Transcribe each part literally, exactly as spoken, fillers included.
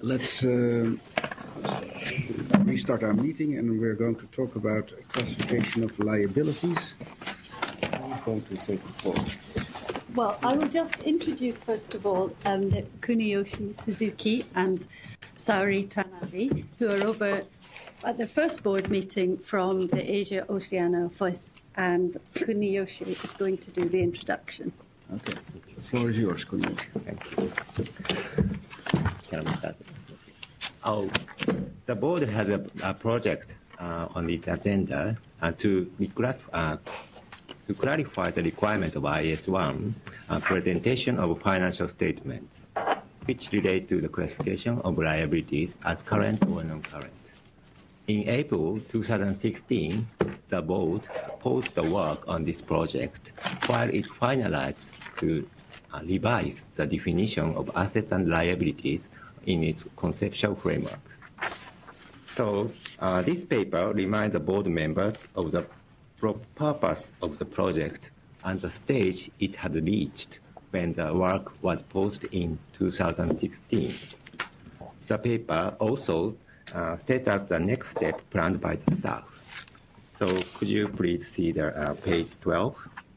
let's uh, restart our meeting, and we're going to talk about classification of liabilities. Who's going to take the floor? Well, I will just introduce, first of all, um, Kuniyoshi Suzuki and Saori Tanabe, who are over at the first board meeting from the Asia Oceania office, and Kuniyoshi is going to do the introduction. Okay. The floor is yours, Kuniyoshi. Thank you. Can we start? Oh, the board has a, a project uh, on its agenda uh, to, uh, to clarify the requirement of I S one, uh, presentation of financial statements, which relate to the classification of liabilities as current or non-current. In April two thousand sixteen, the board paused the work on this project while it finalized to uh, revise the definition of assets and liabilities in its conceptual framework. So uh, this paper reminds the board members of the purpose of the project and the stage it had reached when the work was paused in two thousand sixteen. The paper also uh, states out the next step planned by the staff. So could you please see the uh, page twelve?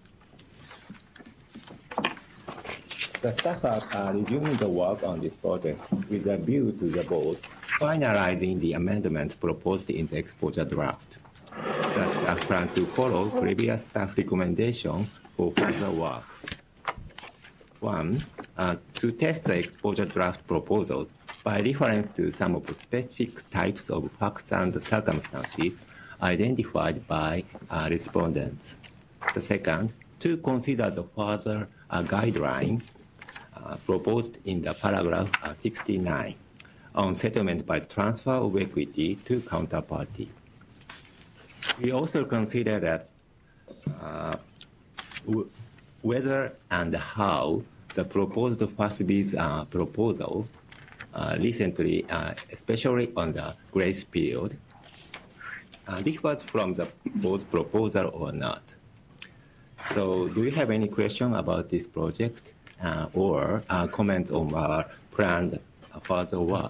The staff are uh, reviewing the work on this project with a view to the board finalizing the amendments proposed in the exposure draft. The staff plan to follow previous staff recommendation for further work. One, uh, to test the exposure draft proposals by reference to some of the specific types of facts and circumstances identified by uh, respondents. The second, to consider the further uh, guideline uh, proposed in the paragraph uh, sixty-nine on settlement by transfer of equity to counterparty. We also consider that uh, w whether and how the proposed F A S B's uh, proposal uh, recently, uh, especially on the grace period, uh, differs from the board's proposal or not. So do you have any question about this project uh, or uh, comments on our planned uh, further work?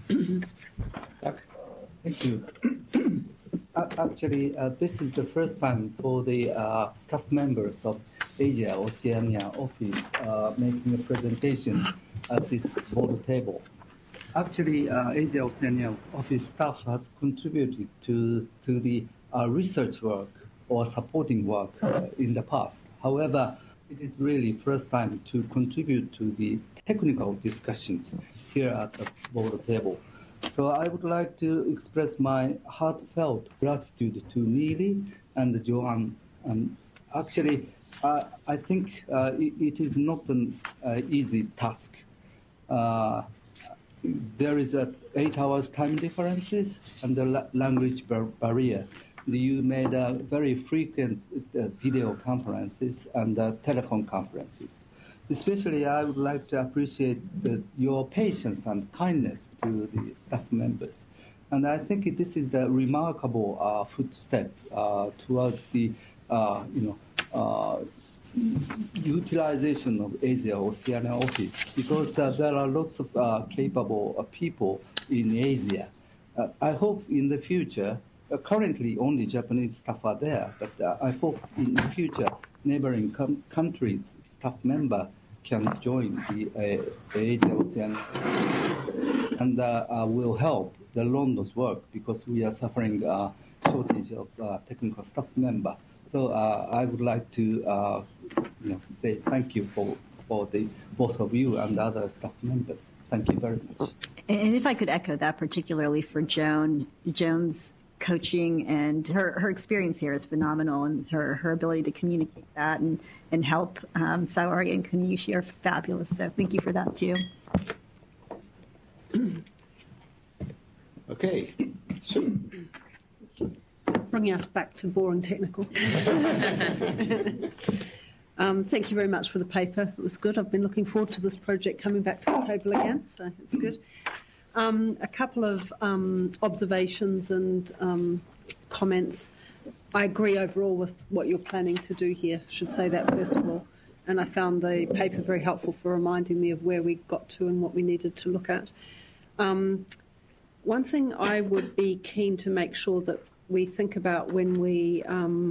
Thank you. Actually, uh, this is the first time for the uh, staff members of Asia Oceania office uh, making a presentation at this board table. Actually, uh, Asia Oceania office staff has contributed to, to the uh, research work or supporting work uh, in the past. However, it is really first time to contribute to the technical discussions here at the board table. So I would like to express my heartfelt gratitude to Neely and Joanne. And actually, uh, I think uh, it, it is not an uh, easy task. Uh, there is a eight hours time differences and the la language bar barrier. You made uh, very frequent uh, video conferences and uh, telephone conferences. Especially, I would like to appreciate the, your patience and kindness to the staff members. And I think this is the remarkable uh, footstep uh, towards the, uh, you know, uh, utilization of Asia Oceania office, because uh, there are lots of uh, capable uh, people in Asia. Uh, I hope in the future, uh, currently only Japanese staff are there, but uh, I hope in the future neighboring com countries staff member can join the, uh, the Asia Oceania and uh, uh, will help the London's work, because we are suffering a shortage of uh, technical staff member. So uh, I would like to uh, you know, say thank you for, for the, both of you and other staff members. Thank you very much. And if I could echo that, particularly for Joan, Joan's coaching and her, her experience here is phenomenal, and her, her ability to communicate that and, and help um, Saori and Kuniyoshi are fabulous. So thank you for that too. Okay. So, bringing us back to boring technical. um, thank you very much for the paper. It was good. I've been looking forward to this project coming back to the table again, so it's good. Um, a couple of um, observations and um, comments. I agree overall with what you're planning to do here. I should say that first of all. And I found the paper very helpful for reminding me of where we got to and what we needed to look at. Um, one thing I would be keen to make sure that we think about when we um,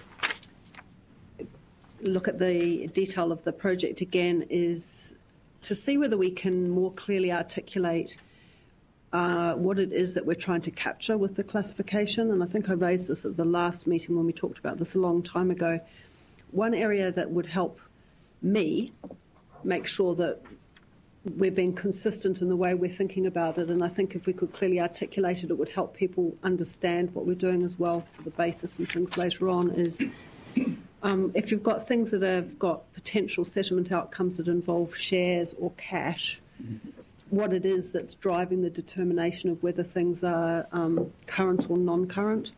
look at the detail of the project again is to see whether we can more clearly articulate uh, what it is that we're trying to capture with the classification. And I think I raised this at the last meeting when we talked about this a long time ago. One area that would help me make sure that we're being consistent in the way we're thinking about it, and I think if we could clearly articulate it, it would help people understand what we're doing as well for the basis and things later on, is um, if you've got things that have got potential settlement outcomes that involve shares or cash, mm-hmm. what it is that's driving the determination of whether things are um, current or non-current.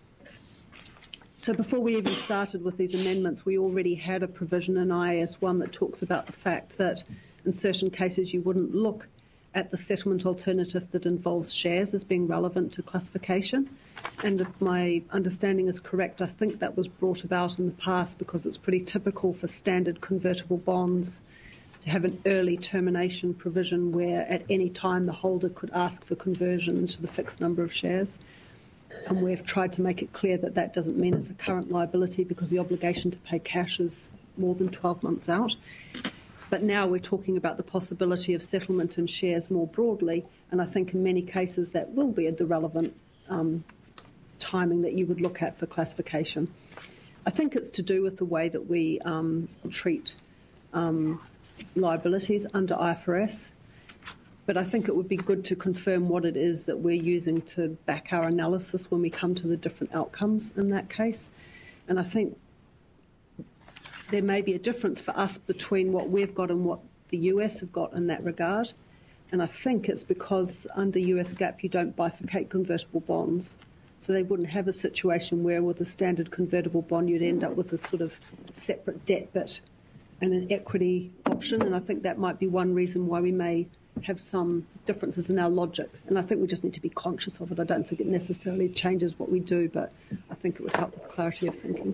So before we even started with these amendments, we already had a provision in I A S one that talks about the fact that in certain cases you wouldn't look at the settlement alternative that involves shares as being relevant to classification. And if my understanding is correct, I think that was brought about in the past because it's pretty typical for standard convertible bonds to have an early termination provision where at any time the holder could ask for conversion to the fixed number of shares. And we've tried to make it clear that that doesn't mean it's a current liability because the obligation to pay cash is more than twelve months out. But now we're talking about the possibility of settlement in shares more broadly, and I think in many cases that will be the relevant um, timing that you would look at for classification. I think it's to do with the way that we um, treat um, liabilities under I F R S. But I think it would be good to confirm what it is that we're using to back our analysis when we come to the different outcomes in that case. And I think there may be a difference for us between what we've got and what the U S have got in that regard. And I think it's because under U S GAAP you don't bifurcate convertible bonds. So they wouldn't have a situation where with a standard convertible bond you'd end up with a sort of separate debt bit and an equity option. And I think that might be one reason why we may have some differences in our logic, and I think we just need to be conscious of it. I don't think it necessarily changes what we do, but I think it would help with clarity of thinking.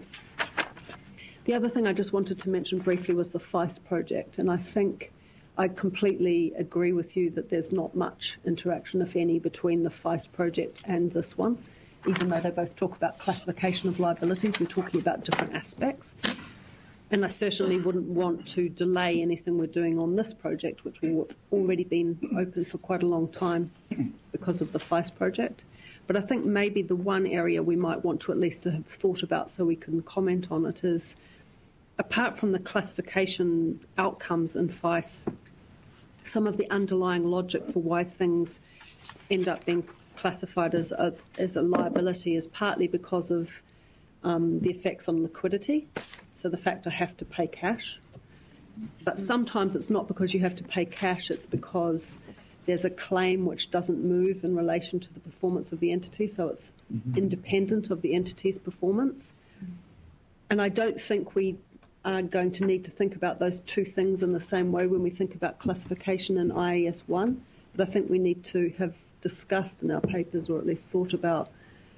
The other thing I just wanted to mention briefly was the FEIS project, and I think I completely agree with you that there's not much interaction, if any, between the FEIS project and this one. Even though they both talk about classification of liabilities, we're talking about different aspects. And I certainly wouldn't want to delay anything we're doing on this project, which we've already been open for quite a long time because of the FEIS project. But I think maybe the one area we might want to at least have thought about so we can comment on it is, apart from the classification outcomes in FEIS, some of the underlying logic for why things end up being classified as a, as a liability is partly because of um, the effects on liquidity. So the fact I have to pay cash. But sometimes it's not because you have to pay cash, it's because there's a claim which doesn't move in relation to the performance of the entity, so it's mm-hmm. independent of the entity's performance. And I don't think we are going to need to think about those two things in the same way when we think about classification in I A S one, but I think we need to have discussed in our papers, or at least thought about,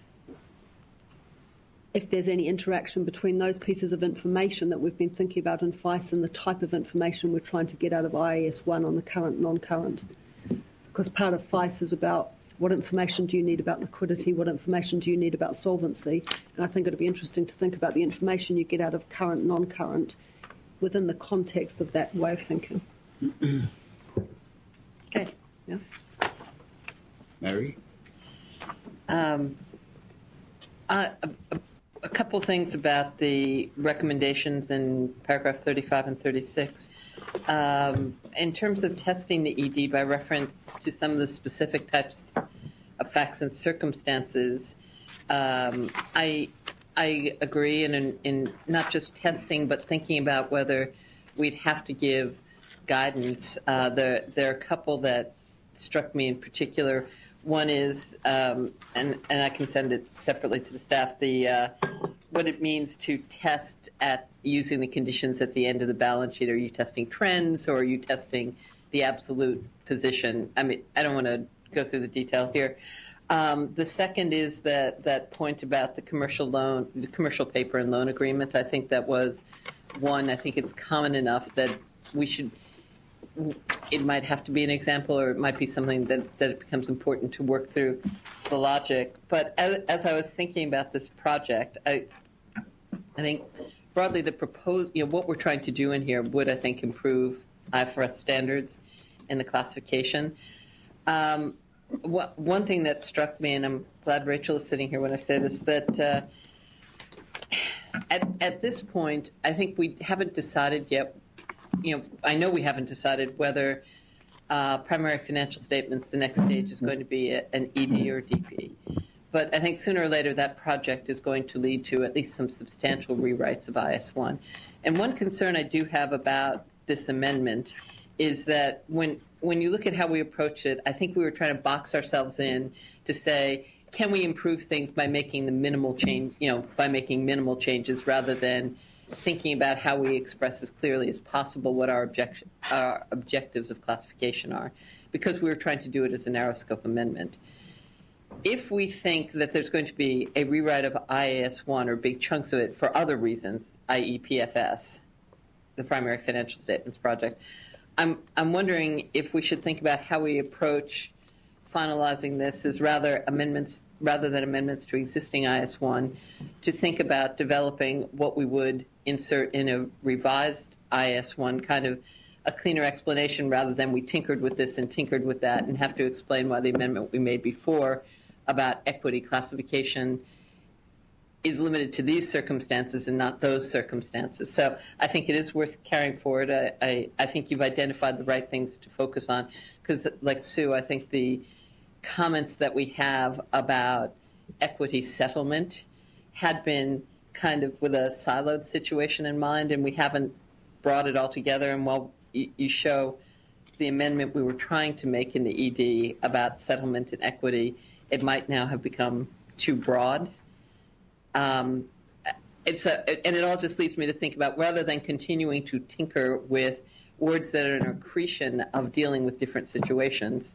if there's any interaction between those pieces of information that we've been thinking about in FEIS and the type of information we're trying to get out of I A S one on the current, non-current. Because part of FEIS is about what information do you need about liquidity, what information do you need about solvency, and I think it would be interesting to think about the information you get out of current, non-current within the context of that way of thinking. Okay, yeah. Mary? Um, uh, a, a couple things about the recommendations in paragraph thirty-five and thirty-six. Um, in terms of testing the E D by reference to some of the specific types of facts and circumstances, um, I I agree in, in, in not just testing, but thinking about whether we'd have to give guidance. Uh, there, there are a couple that struck me in particular. One is, um, and, and I can send it separately to the staff, the uh, what it means to test at using the conditions at the end of the balance sheet. Are you testing trends, or are you testing the absolute position? I mean, I don't want to go through the detail here. Um, the second is that, that point about the commercial loan, the commercial paper and loan agreement. I think that was one. I think it's common enough that we should it might have to be an example, or it might be something that, that it becomes important to work through the logic. But as, as I was thinking about this project, I, I think broadly the proposed, you know, what we're trying to do in here would, I think, improve I F R S standards in the classification. Um, what, one thing that struck me, and I'm glad Rachel is sitting here when I say this, that uh, at, at this point, I think we haven't decided yet. You know, I know we haven't decided whether uh, primary financial statements, the next stage is going to be a, an E D or D P. But I think sooner or later that project is going to lead to at least some substantial rewrites of I S one. And one concern I do have about this amendment is that when when you look at how we approach it, I think we were trying to box ourselves in to say, can we improve things by making the minimal change, you know, by making minimal changes rather than thinking about how we express as clearly as possible what our, object, our objectives of classification are, because we were trying to do it as a narrow scope amendment. If we think that there's going to be a rewrite of I A S one or big chunks of it for other reasons, that is P F S, the Primary Financial Statements Project, I'm, I'm wondering if we should think about how we approach finalizing this as rather amendments, rather than amendments to existing I S one, to think about developing what we would insert in a revised I S one, kind of a cleaner explanation rather than we tinkered with this and tinkered with that and have to explain why the amendment we made before about equity classification is limited to these circumstances and not those circumstances. So I think it is worth carrying forward. I, I, I think you've identified the right things to focus on because, like Sue, I think the comments that we have about equity settlement had been kind of with a siloed situation in mind, and we haven't brought it all together. And while you, you show the amendment we were trying to make in the E D about settlement and equity, it might now have become too broad. Um, it's a, and it all just leads me to think about, rather than continuing to tinker with words that are an accretion of dealing with different situations,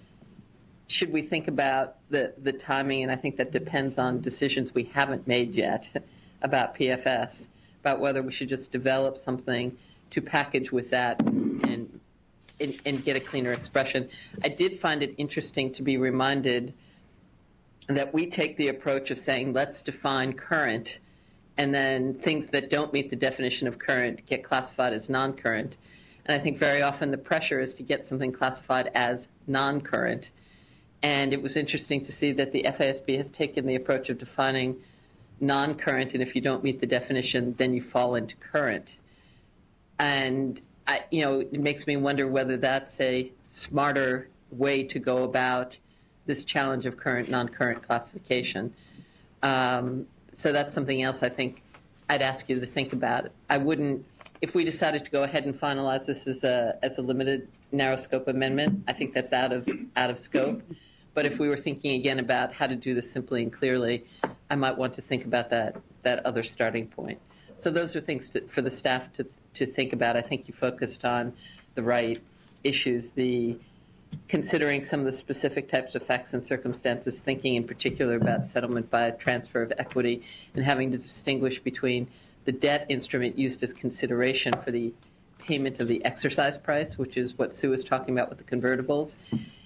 should we think about the, the timing, and I think that depends on decisions we haven't made yet about P F S, about whether we should just develop something to package with that and, and, and get a cleaner expression. I did find it interesting to be reminded that we take the approach of saying, let's define current, and then things that don't meet the definition of current get classified as non-current. And I think very often the pressure is to get something classified as non-current. And it was interesting to see that the F A S B has taken the approach of defining non-current, and if you don't meet the definition, then you fall into current. And, I, you know, it makes me wonder whether that's a smarter way to go about this challenge of current, non-current classification. Um, so that's something else I think I'd ask you to think about. I wouldn't, if we decided to go ahead and finalize this as a as a limited, narrow scope amendment, I think that's out of out of scope. But if we were thinking again about how to do this simply and clearly, I might want to think about that that other starting point. So those are things to, for the staff to to think about. I think you focused on the right issues, the considering some of the specific types of facts and circumstances, thinking in particular about settlement by transfer of equity, and having to distinguish between the debt instrument used as consideration for the payment of the exercise price, which is what Sue was talking about with the convertibles,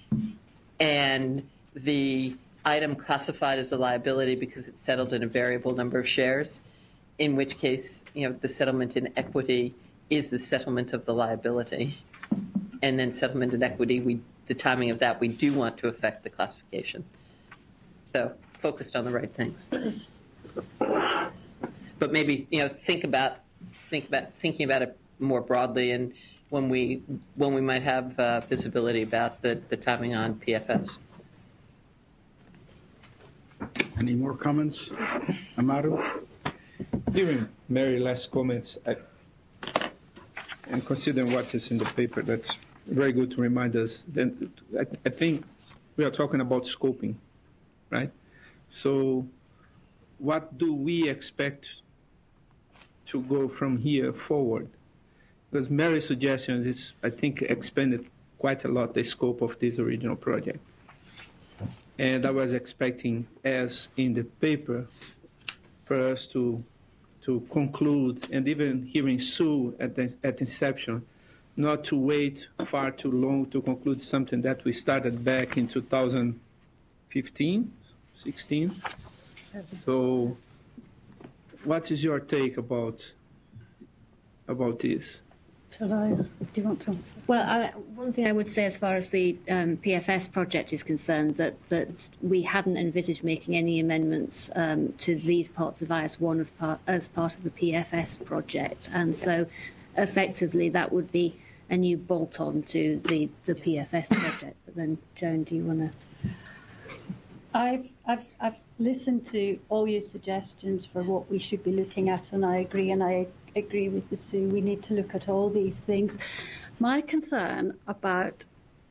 and the item classified as a liability because it's settled in a variable number of shares, in which case, you know, the settlement in equity is the settlement of the liability. And then settlement in equity, we, the timing of that, we do want to affect the classification. So focused on the right things. But maybe, you know, think about think about thinking about it more broadly, and when we when we might have uh, visibility about the, the timing on P F S. Any more comments? Amaru? During Mary's last comments, I, and considering what is in the paper, that's very good to remind us. Then I, I think we are talking about scoping, right? So what do we expect to go from here forward? Because Mary's suggestion is, I think, expanded quite a lot the scope of this original project. And I was expecting, as in the paper, for us to to conclude, and even hearing Sue at the at inception, not to wait far too long to conclude something that we started back in two thousand fifteen, sixteen. So what is your take about about this? Shall I? Do you want to answer? Well, I, one thing I would say as far as the um, P F S project is concerned, that, that we hadn't envisaged making any amendments um, to these parts of I S one of part, as part of the P F S project. And so effectively that would be a new bolt-on to the, the P F S project. But then, Joan, do you want to... I've, I've, I've listened to all your suggestions for what we should be looking at, and I agree, and I agree with the Sue. We need to look at all these things. My concern about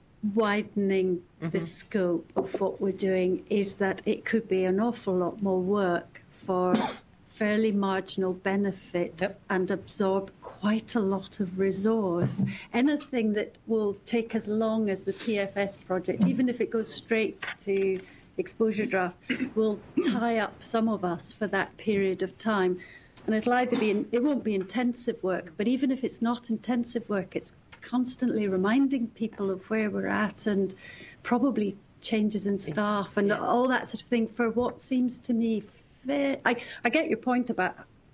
widening mm-hmm. the scope of what we're doing is that it could be an awful lot more work for fairly marginal benefit yep. and absorb quite a lot of resource. Anything that will take as long as the P F S project, even if it goes straight to exposure draft, will tie up some of us for that period of time. And it'll either be, in, it won't be intensive work, but even if it's not intensive work, it's constantly reminding people of where we're at and probably changes in staff and yeah. all that sort of thing for what seems to me fair. I, I get your point about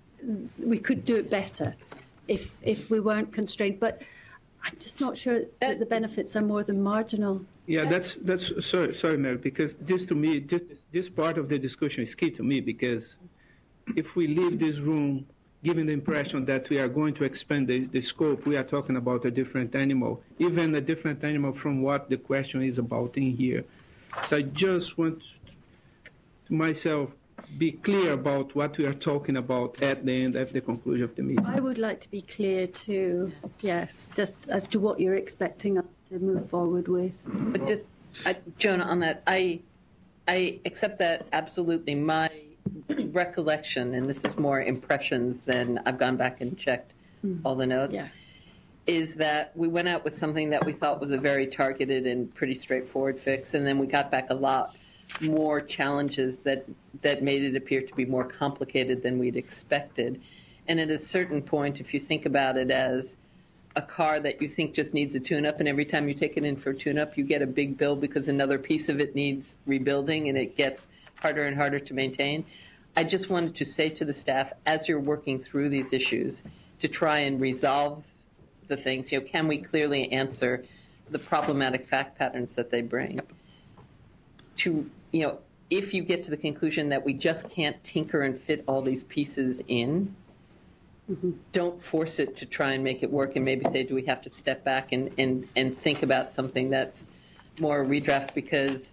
we could do it better if if we weren't constrained, but I'm just not sure that the benefits are more than marginal. Yeah, that's that's sorry, sorry, Mary, because this to me, this this part of the discussion is key to me, because if we leave this room giving the impression that we are going to expand the, the scope, we are talking about a different animal, even a different animal from what the question is about in here. So I just want to myself be clear about what we are talking about at the end, at the conclusion of the meeting. I would like to be clear too, yes, just as to what you're expecting us to move forward with. But just, uh, Jonah, on that, I, I accept that absolutely. My recollection, and this is more impressions than I've gone back and checked mm. all the notes, yeah. is that we went out with something that we thought was a very targeted and pretty straightforward fix, and then we got back a lot more challenges that, that made it appear to be more complicated than we'd expected. And at a certain point, if you think about it as a car that you think just needs a tune-up, and every time you take it in for a tune-up, you get a big bill because another piece of it needs rebuilding, and it gets harder and harder to maintain. I just wanted to say to the staff, as you're working through these issues, to try and resolve the things. You know, can we clearly answer the problematic fact patterns that they bring? Yep. To, you know, if you get to the conclusion that we just can't tinker and fit all these pieces in, mm-hmm. don't force it to try and make it work, and maybe say, do we have to step back and, and, and think about something that's more redraft, because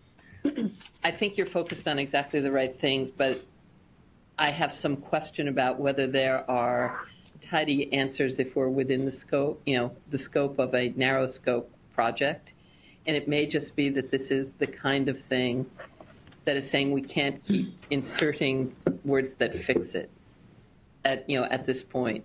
I think you're focused on exactly the right things, but I have some question about whether there are tidy answers if we're within the scope, you know, the scope of a narrow scope project. And it may just be that this is the kind of thing that is saying we can't keep inserting words that fix it at, you know, at this point.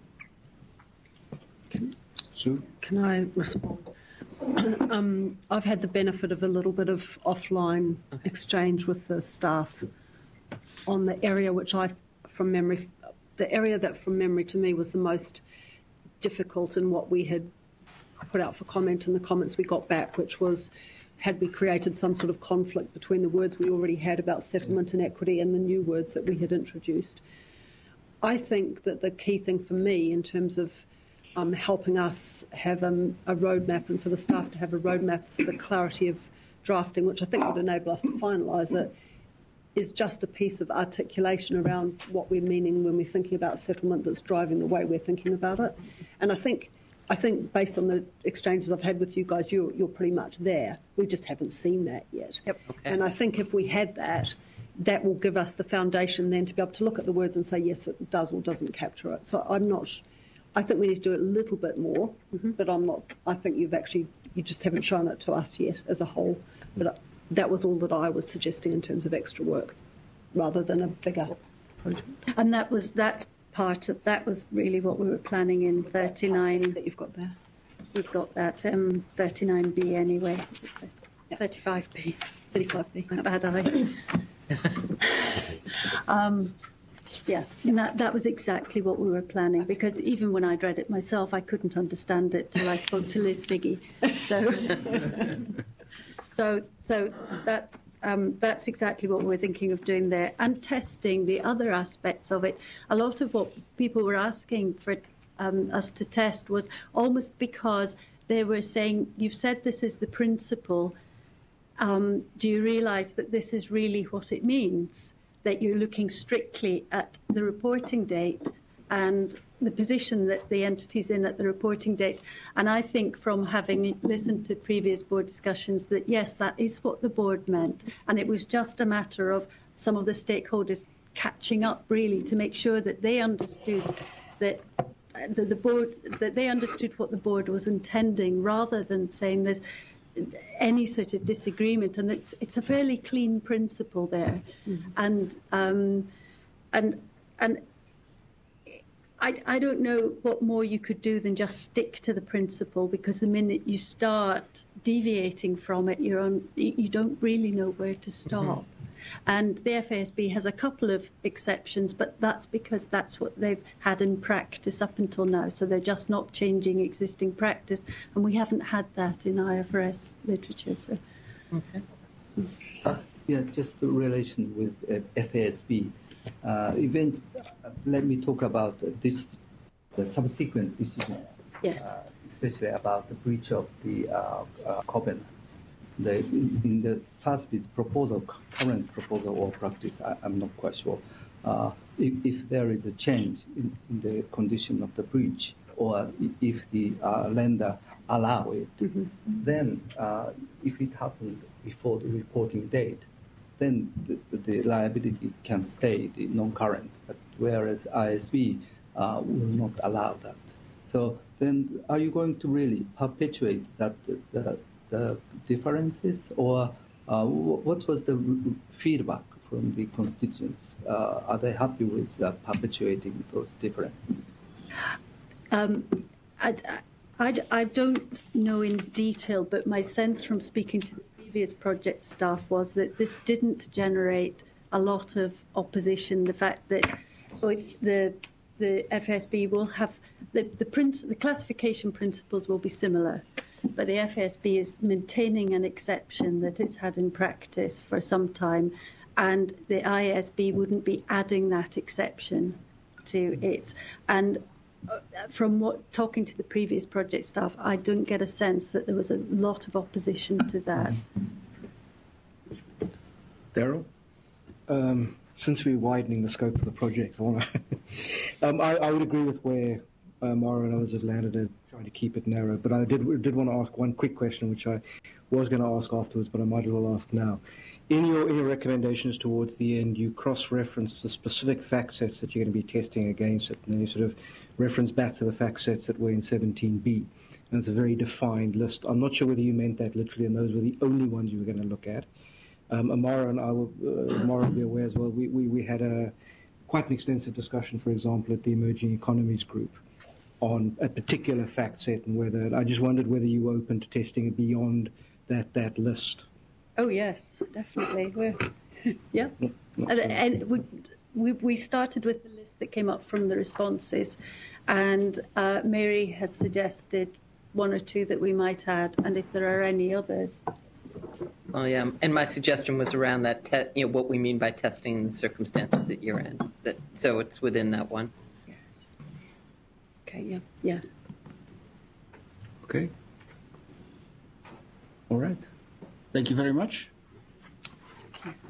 Sue? Can I respond? um, I've had the benefit of a little bit of offline okay. exchange with the staff on the area which I, from memory, the area that from memory to me was the most difficult in what we had put out for comment and the comments we got back, which was, had we created some sort of conflict between the words we already had about settlement and equity and the new words that we had introduced. I think that the key thing for me in terms of um, helping us have um, a roadmap and for the staff to have a roadmap for the clarity of drafting, which I think would enable us to finalise it, is just a piece of articulation around what we're meaning when we're thinking about settlement that's driving the way we're thinking about it. And I think I think based on the exchanges I've had with you guys, you're, you're pretty much there. We just haven't seen that yet. Yep. Okay. And I think if we had that, that will give us the foundation then to be able to look at the words and say, yes, it does or doesn't capture it. So I'm not, I think we need to do it a little bit more, mm-hmm. but I'm not, I think you've actually, you just haven't shown it to us yet as a whole. But that was all that I was suggesting in terms of extra work, rather than a bigger project. And that was, that's part of, that was really what we were planning in thirty-nine. That you've got there. We've got that um, thirty-nine B anyway. Yeah. thirty-five B. thirty-five B. Bad eyes. um, Yeah, and that, that was exactly what we were planning, because even when I'd read it myself, I couldn't understand it till I spoke to Liz Figgy. So, so, so that's, um, that's exactly what we're thinking of doing there. And testing the other aspects of it. A lot of what people were asking for um, us to test was almost because they were saying, you've said this is the principle. Um, do you realise that this is really what it means? That you're looking strictly at the reporting date and the position that the entity's in at the reporting date. And I think from having listened to previous board discussions that, yes, that is what the board meant. And it was just a matter of some of the stakeholders catching up, really, to make sure that they understood that the, the board, that they understood what the board was intending, rather than saying there's any sort of disagreement. And it's it's a fairly clean principle there. Mm-hmm. And um, and and I, I don't know what more you could do than just stick to the principle, because the minute you start deviating from it, you're on, you don't really know where to stop. Mm-hmm. And the F A S B has a couple of exceptions, but that's because that's what they've had in practice up until now. So they're just not changing existing practice, and we haven't had that in I F R S literature. So, okay. Uh, yeah, just the relation with uh, F A S B. Uh, event. Uh, let me talk about uh, this, the subsequent decision. Yes. Uh, especially about the breach of the uh, uh, covenants. The, in the FASB's proposal, current proposal or practice, I, I'm not quite sure. Uh, if, if there is a change in, in the condition of the breach, or if the uh, lender allow it, mm-hmm. then uh, if it happened before the reporting date, then the, the liability can stay the non-current. But whereas I S B uh, will not allow that. So then, are you going to really perpetuate that the, the the differences, or uh, what was the feedback from the constituents? Uh, are they happy with uh, perpetuating those differences? Um, I, I, I don't know in detail, but my sense from speaking to the previous project staff was that this didn't generate a lot of opposition. The fact that the the F A S B will have the the, princ- the classification principles will be similar. But the F A S B is maintaining an exception that it's had in practice for some time, and the I A S B wouldn't be adding that exception to it. And from what talking to the previous project staff, I don't get a sense that there was a lot of opposition to that. Daryl? Um, since we're widening the scope of the project, I, wanna um, I, I would agree with where uh, Mara and others have landed at, trying to keep it narrow. But I did did want to ask one quick question, which I was going to ask afterwards, but I might as well ask now. In your, in your recommendations towards the end, you cross-reference the specific fact sets that you're going to be testing against it, and then you sort of reference back to the fact sets that were in seventeen B. And it's a very defined list. I'm not sure whether you meant that literally, and those were the only ones you were going to look at. Um, Amara and I will, uh, Amara will be aware as well, we, we, we had a quite an extensive discussion, for example, at the Emerging Economies Group on a particular fact set, and whether, I just wondered whether you were open to testing it beyond that, that list. Oh, yes, definitely. We're, yeah. Not, not and so and we, we, we started with the list that came up from the responses, and uh, Mary has suggested one or two that we might add, and if there are any others. Well, yeah, and my suggestion was around that, te- you know, what we mean by testing the circumstances at year end. That, so it's within that one. Yes. Okay, yeah, yeah. Okay. All right. Thank you very much.